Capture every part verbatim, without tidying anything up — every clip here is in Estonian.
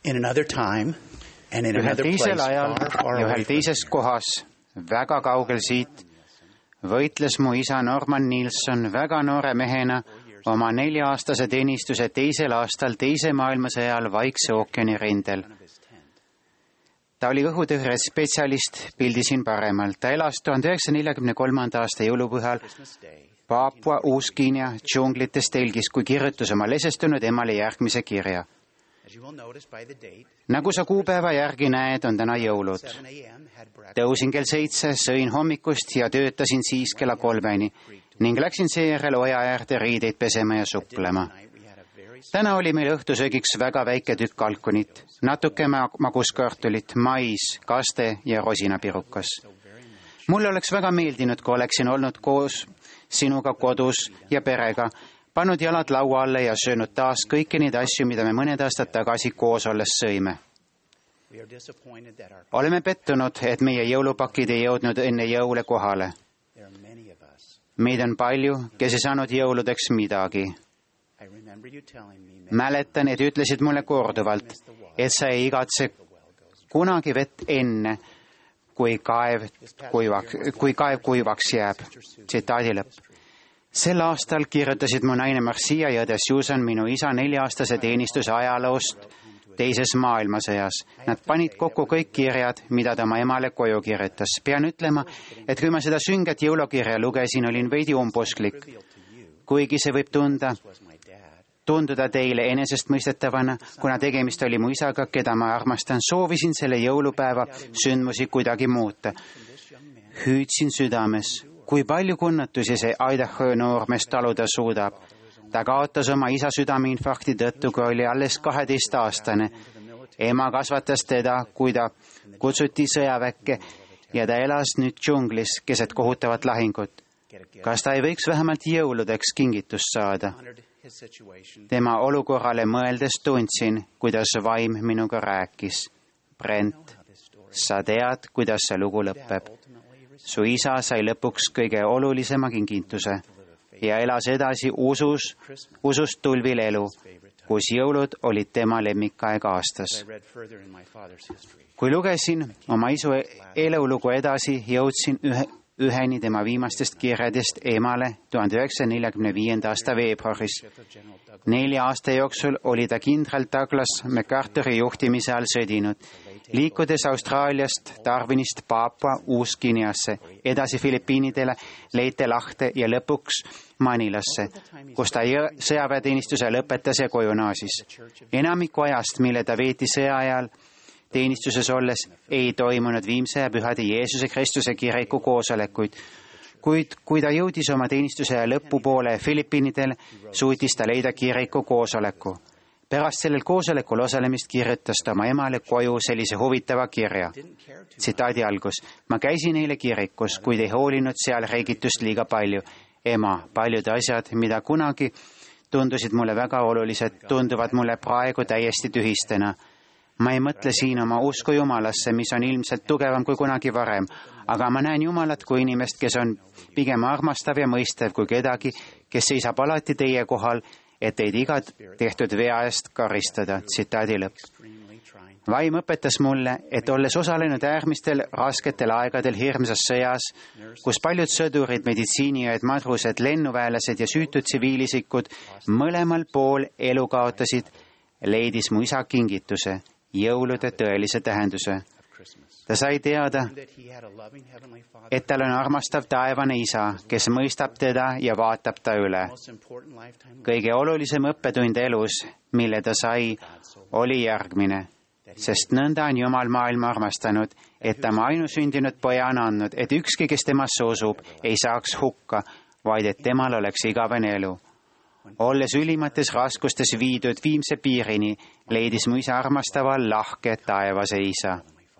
In another time and in ühel another teisel place ajal far, far ja away ühel from teises kohas, väga kaugel siit, võitles mu isa Norman Nilsson väga noore mehena oma nelja-aastase teenistuse teisel aastal teise maailmasõja ajal Vaikse ookeani rindel. Ta oli õhutõrjespetsialist, pildi siin paremal. Ta elas tuhande üheksasaja neljakümne kolmanda aasta jõulupühal Paapua Uus-Guinea džunglites telgis, kui kirjutas oma lesestunud emale järgmise kirja. Nagu sa kuupäeva järgi näed, on täna jõulud. Tõusin kell seitse, sõin hommikust ja töötasin siis kella kolmeni ning läksin seejärel oja äärde riideid pesema ja suplema. Täna oli meil õhtusöögiks väga väike tükk kalkunit, natuke maguskartulit, mais, kaste ja rosinapirukas. Mulle oleks väga meeldinud, kui oleksin olnud koos sinuga kodus ja perega, pannud jalad laua alle ja söönud taas kõiki neid asju, mida me mõned aastad tagasi koos olles sõime. Oleme pettunud, et meie jõulupakid ei jõudnud enne jõule kohale. Meid on palju, kes ei saanud jõuludeks midagi. Mäletan, et ütlesid mulle korduvalt, et sa ei igatse kunagi vett enne, kui kaev kuivaks, kui kaev kuivaks jääb. Tsitaadi lõpp. Sel aastal kirjutasid mu naine Marcia ja õde Susan minu isa nelja-aastase teenistuse ajaloost teises maailmasõjas. Nad panid kokku kõik kirjad, mida ta oma emale koju kirjutas. Pean ütlema, et kui ma seda sünget jõulukirja lugesin, olin veidi umbusklik. Kuigi see võib tunda, tunduda teile enesestmõistetavana, kuna tegemist oli mu isaga, keda ma armastan, soovisin selle jõulupäeva sündmusi kuidagi muuta. Hüüdsin südames, kui palju kannatusi see Idaho noormees taluda suudab. Ta kaotas oma isa südameinfarkti tõttu, kui oli alles kaheteistaastane. Ema kasvatas teda, kui ta kutsuti sõjaväkke ja ta elas nüüd džunglis keset kohutavat lahingut. Kas ta ei võiks vähemalt jõuludeks kingitust saada? Tema olukorrale mõeldes tundsin, kuidas vaim minuga rääkis. Brent, sa tead, kuidas see lugu lõpeb. Su isa sai lõpuks kõige olulisema kingituse ja elas edasi usus, usust tulvil elu, kus jõulud olid tema lemmikaeg aastas. Kui lugesin oma isu elulugu edasi, jõudsin ühe, üheni tema viimastest kirjadest emale tuhande üheksasaja neljakümne viienda aasta veebruaris. Nelja aasta jooksul oli ta kindral Douglas MacArthuri juhtimise all sõdinud, liikudes Austraaliast Darwinist Paapua Uus-Guineasse, edasi Filipiinidele, Leyte lahte ja lõpuks Manilasse, kus ta sõjaväeteenistuse lõpetas ja koju naasis. Enamiku ajast, mille ta veeti sõja ajal teenistuses olles, ei toimunud Viimse ja Pühade Jeesuse Kristuse kiriku koosolekuid, kuid kui ta jõudis oma teenistuse lõpupoole Filipiinidel, suutis ta leida kiriku koosoleku. Pärast sellel koosolekul osalemist kirjutas ta oma emale koju sellise huvitava kirja. Tsitaadi algus. Ma käisin eile kirikus, kuid ei hoolinud seal räägitust liiga palju. Ema, paljud asjad, mida kunagi tundusid mulle väga olulised, tunduvad mulle praegu täiesti tühistena. Ma ei mõtle siin oma usku Jumalasse, mis on ilmselt tugevam kui kunagi varem, aga ma näen Jumalat kui inimest, kes on pigem armastav ja mõistev kui kedagi, kes seisab alati teie kohal, et teid iga tehtud vea eest karistada. Tsitaadi lõpp. Vaim õpetas mulle, et olles osalenud äärmistel rasketel aegadel hirmsas sõjas, kus paljud sõdurid, meditsiiniõed, madrused, lennuväelased ja süütud tsiviilisikud mõlemal pool elu kaotasid, leidis mu isa kingituse, jõulude tõelise tähenduse. Ta sai teada, et tal on armastav taevane isa, kes mõistab teda ja vaatab ta üle. Kõige olulisem õppetund elus, mille ta sai, oli järgmine, sest nõnda on Jumal maailma armastanud, et ta oma ainusündinud poja on andnud, et ükski, kes temasse usub, ei saaks hukka, vaid et temal oleks igavene elu. Olles ülimates raskustes viidud viimse piirini, leidis mu isa armastava lahke taevase isa.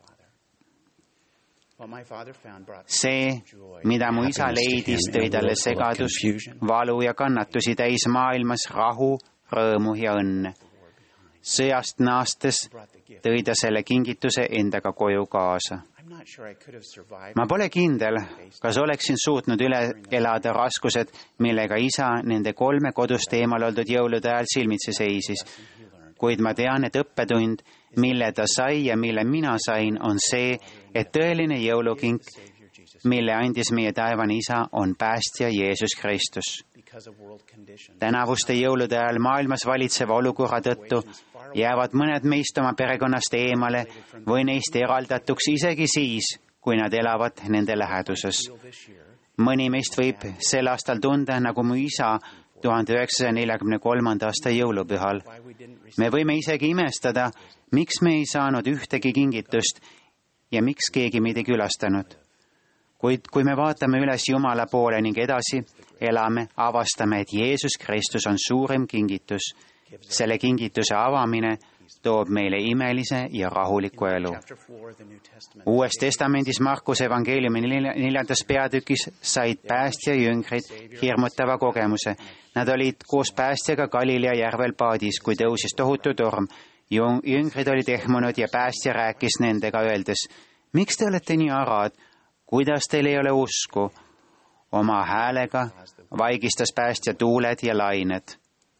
See, mida mu isa leidis, tõi talle segadus, valu ja kannatusi täis maailmas rahu, rõõmu ja õnne. Sõjast naastes tõi ta selle kingituse endaga koju kaasa. Ma pole kindel, kas oleksin suutnud üle elada raskused, millega isa nende kolme kodust eemal oldud jõulude ajal silmitsi seisis. kuid ma tean, et õppetund, mille ta sai ja mille mina sain, on see, et tõeline jõulukink, mille andis meie taevane isa, on päästja Jeesus Kristus. Tänavuste jõulude ajal maailmas valitseva olukorra tõttu jäävad mõned meist oma perekonnast eemale või neist eraldatuks isegi siis, kui nad elavad nende läheduses. Mõni meist võib sel aastal tunda, nagu mu isa tuhande üheksasaja neljakümne kolmanda aasta jõulupühal. Me võime isegi imestada, miks me ei saanud ühtegi kingitust ja miks keegi meid ei külastanud. Kuid kui me vaatame üles Jumala poole ning edasi elame, avastame, et Jeesus Kristus on suurim kingitus. Selle kingituse avamine toob meile imelise ja rahuliku elu. Uues testamendis Markuse evangeeliumi neljandas peatükis said päästja jüngrid hirmutava kogemuse. Nad olid koos päästjaga Galilea järvel paadis, kui tõusis tohutu torm. Jüngrid olid ehmunud ja päästja rääkis nendega öeldes, miks te olete nii arad? Kuidas teil ei ole usku? Oma häälega vaigistas päästja tuuled ja lained.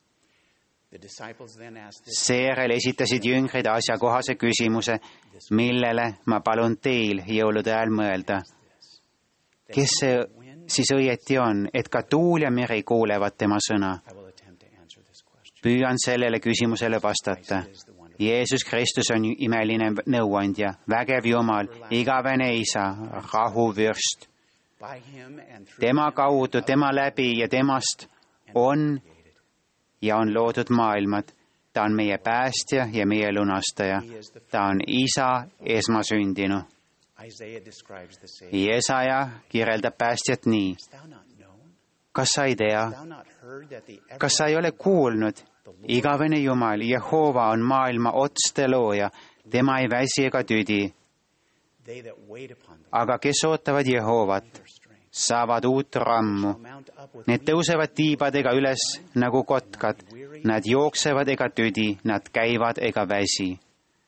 Seejärel esitasid jüngrid asjakohase küsimuse, millele ma palun teil jõulude ajal mõelda. Kes see siis õieti on, et ka tuul ja meri kuulevad tema sõna? Püüan sellele küsimusele vastata. Jeesus Kristus on imeline nõuandja, vägev Jumal, igavene isa, rahuvürst. Tema kaudu, tema läbi ja temast on ja on loodud maailmad. Ta on meie päästja ja meie lunastaja. Ta on isa esmasündinu. Jesaja kirjeldab päästjat nii. Kas sa ei tea? Kas sa ei ole kuulnud? Igavene Jumal, Jehova on maailma otste looja. Tema ei väsi ega tüdi. Aga kes ootavad Jehovat, saavad uut rammu. Need tõusevad tiibadega üles nagu kotkad. Nad jooksevad ega tüdi, nad käivad ega väsi.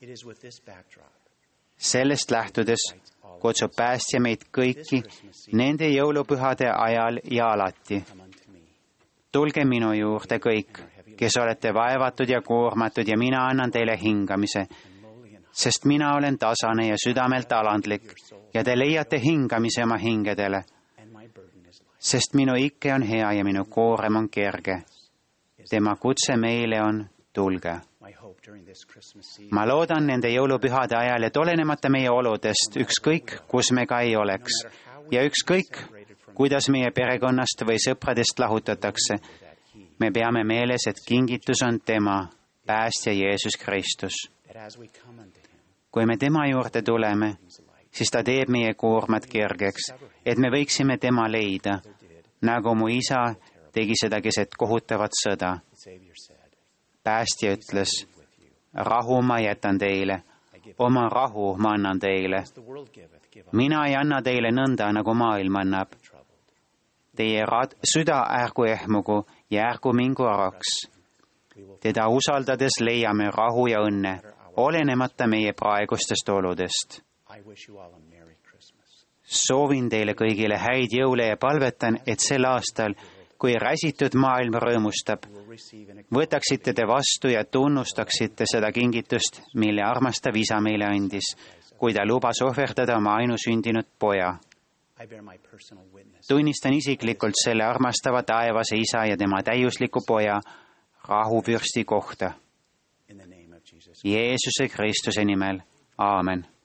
Sellest lähtudes kutsub päästja meid kõiki nende jõulupühade ajal ja alati. Tulge minu juurde kõik, kes olete vaevatud ja koormatud ja mina annan teile hingamise, sest mina olen tasane ja südamelt alandlik ja te leiate hingamise oma hingedele, sest minu ikke on hea ja minu koorem on kerge. Tema kutse meile on tulge. Ma loodan nende jõulupühade ajal, et olenemata meie oludest, ükskõik kus me ka ei oleks ja ükskõik kuidas meie perekonnast või sõpradest lahutatakse, me peame meeles, et kingitus on tema, päästja Jeesus Kristus. Kui me tema juurde tuleme, siis ta teeb meie koormad kergeks, et me võiksime tema leida, nagu mu isa tegi seda keset kohutavat sõda. Päästja ütles, rahu ma jätan teile, oma rahu ma annan teile. Mina ei anna teile nõnda, nagu maailm annab. Teie rad, süda ärgu ehmugu ja ärgu mingu araks. Teda usaldades leiame rahu ja õnne, olenemata meie praegustest oludest. Soovin teile kõigile häid jõule ja palvetan, et sel aastal, kui räsitud maailm rõõmustab, võtaksite te vastu ja tunnustaksite seda kingitust, mille armastav isa meile andis, kui ta lubas ohverdada oma ainusündinud poja. Tunnistan isiklikult selle armastava taevase isa ja tema täiusliku poja rahuvürsti kohta. Jeesuse Kristuse nimel. Aamen.